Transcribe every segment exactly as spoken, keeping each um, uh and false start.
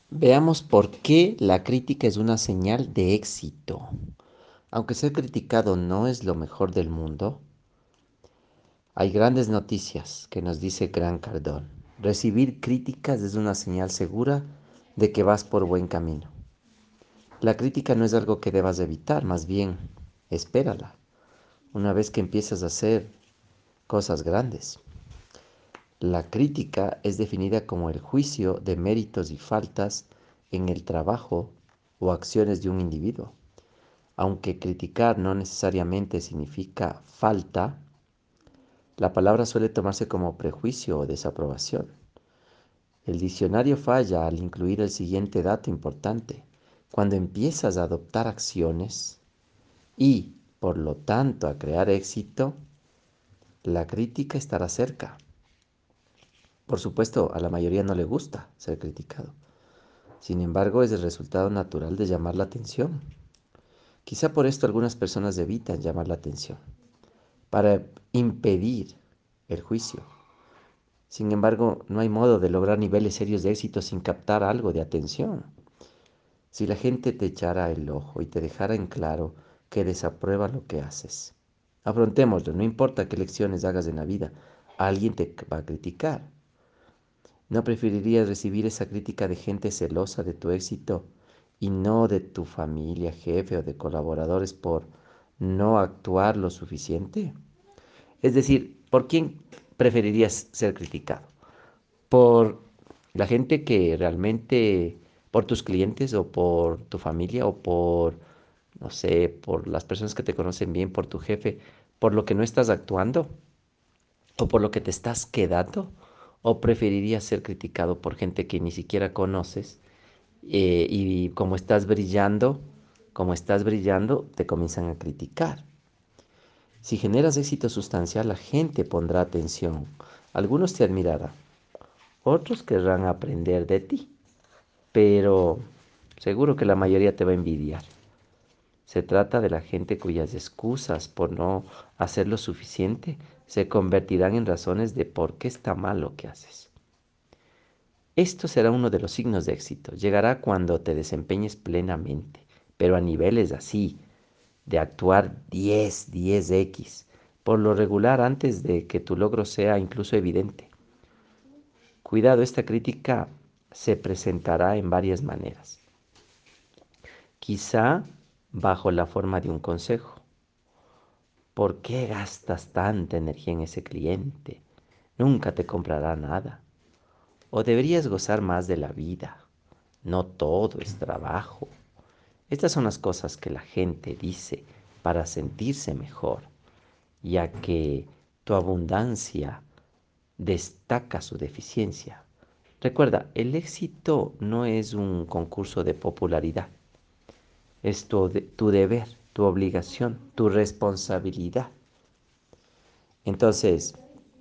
Veamos por qué la crítica es una señal de éxito. Aunque ser criticado no es lo mejor del mundo, hay grandes noticias que nos dice Gran Cardón. Recibir críticas es una señal segura de que vas por buen camino. La crítica no es algo que debas evitar, más bien, espérala una vez que empiezas a hacer cosas grandes. La crítica es definida como el juicio de méritos y faltas en el trabajo o acciones de un individuo. Aunque criticar no necesariamente significa falta, la palabra suele tomarse como prejuicio o desaprobación. El diccionario falla al incluir el siguiente dato importante. Cuando empiezas a adoptar acciones y, por lo tanto, a crear éxito, la crítica estará cerca. Por supuesto, a la mayoría no le gusta ser criticado. Sin embargo, es el resultado natural de llamar la atención. Quizá por esto algunas personas evitan llamar la atención, para impedir el juicio. Sin embargo, no hay modo de lograr niveles serios de éxito sin captar algo de atención. Si la gente te echara el ojo y te dejara en claro que desaprueba lo que haces, afrontémoslo, no importa qué lecciones hagas en la vida, alguien te va a criticar. ¿No preferirías recibir esa crítica de gente celosa de tu éxito y no de tu familia, jefe o de colaboradores por no actuar lo suficiente? Es decir, ¿por quién preferirías ser criticado? ¿Por la gente que realmente, por tus clientes o por tu familia o por, no sé, por las personas que te conocen bien, por tu jefe, por lo que no estás actuando o por lo que te estás quedando? ¿O preferirías ser criticado por gente que ni siquiera conoces eh, y como estás brillando, como estás brillando, te comienzan a criticar? Si generas éxito sustancial, la gente pondrá atención. Algunos te admirarán, otros querrán aprender de ti, pero seguro que la mayoría te va a envidiar. Se trata de la gente cuyas excusas por no hacer lo suficiente se convertirán en razones de por qué está mal lo que haces. Esto será uno de los signos de éxito. Llegará cuando te desempeñes plenamente, pero a niveles así, de actuar diez, diez equis, por lo regular antes de que tu logro sea incluso evidente. Cuidado, esta crítica se presentará en varias maneras. Quizá bajo la forma de un consejo. ¿Por qué gastas tanta energía en ese cliente? Nunca te comprará nada. O deberías gozar más de la vida. No todo es trabajo. Estas son las cosas que la gente dice para sentirse mejor, ya que tu abundancia destaca su deficiencia. Recuerda, el éxito no es un concurso de popularidad, es tu, de- tu deber, tu obligación, tu responsabilidad. Entonces,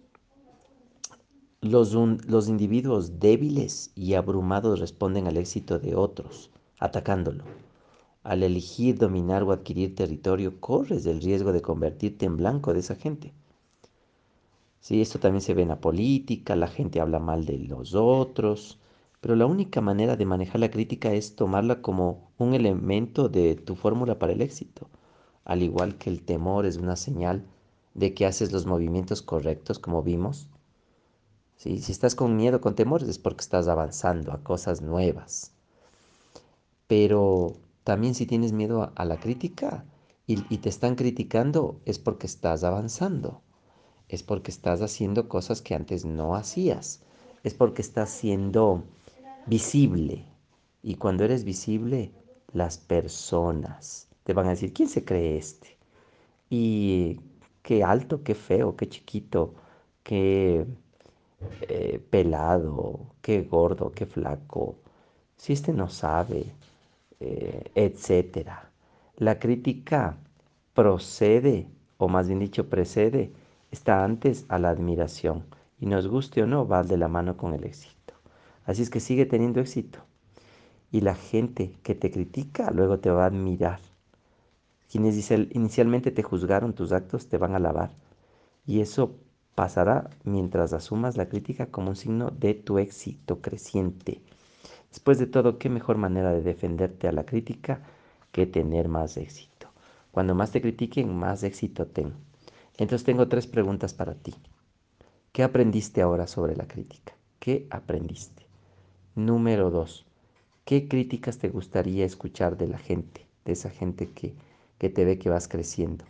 los, un- los individuos débiles y abrumados responden al éxito de otros, atacándolo. Al elegir dominar o adquirir territorio, corres el riesgo de convertirte en blanco de esa gente. Sí, esto también se ve en la política, la gente habla mal de los otros, pero la única manera de manejar la crítica es tomarla como un elemento de tu fórmula para el éxito, al igual que el temor es una señal de que haces los movimientos correctos, como vimos. Sí, si estás con miedo, con temores, es porque estás avanzando a cosas nuevas. Pero también si tienes miedo a, a la crítica y, y te están criticando, es porque estás avanzando. Es porque estás haciendo cosas que antes no hacías. Es porque estás siendo visible. Y cuando eres visible, las personas te van a decir, ¿quién se cree este? Y qué alto, qué feo, qué chiquito, qué eh, pelado, qué gordo, qué flaco, si este no sabe, eh, etcétera. La crítica procede, o más bien dicho, precede, está antes a la admiración. Y nos guste o no, va de la mano con el éxito. Así es que sigue teniendo éxito. Y la gente que te critica luego te va a admirar. Quienes inicialmente te juzgaron tus actos te van a alabar. Y eso pasará mientras asumas la crítica como un signo de tu éxito creciente. Después de todo, ¿qué mejor manera de defenderte a la crítica que tener más éxito? Cuando más te critiquen, más éxito ten. Entonces tengo tres preguntas para ti. ¿Qué aprendiste ahora sobre la crítica? ¿Qué aprendiste? Número dos, ¿qué críticas te gustaría escuchar de la gente, de esa gente que, que te ve que vas creciendo?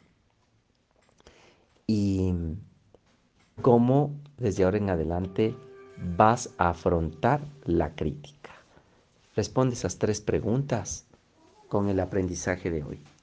Y cómo desde ahora en adelante vas a afrontar la crítica. Responde esas tres preguntas con el aprendizaje de hoy.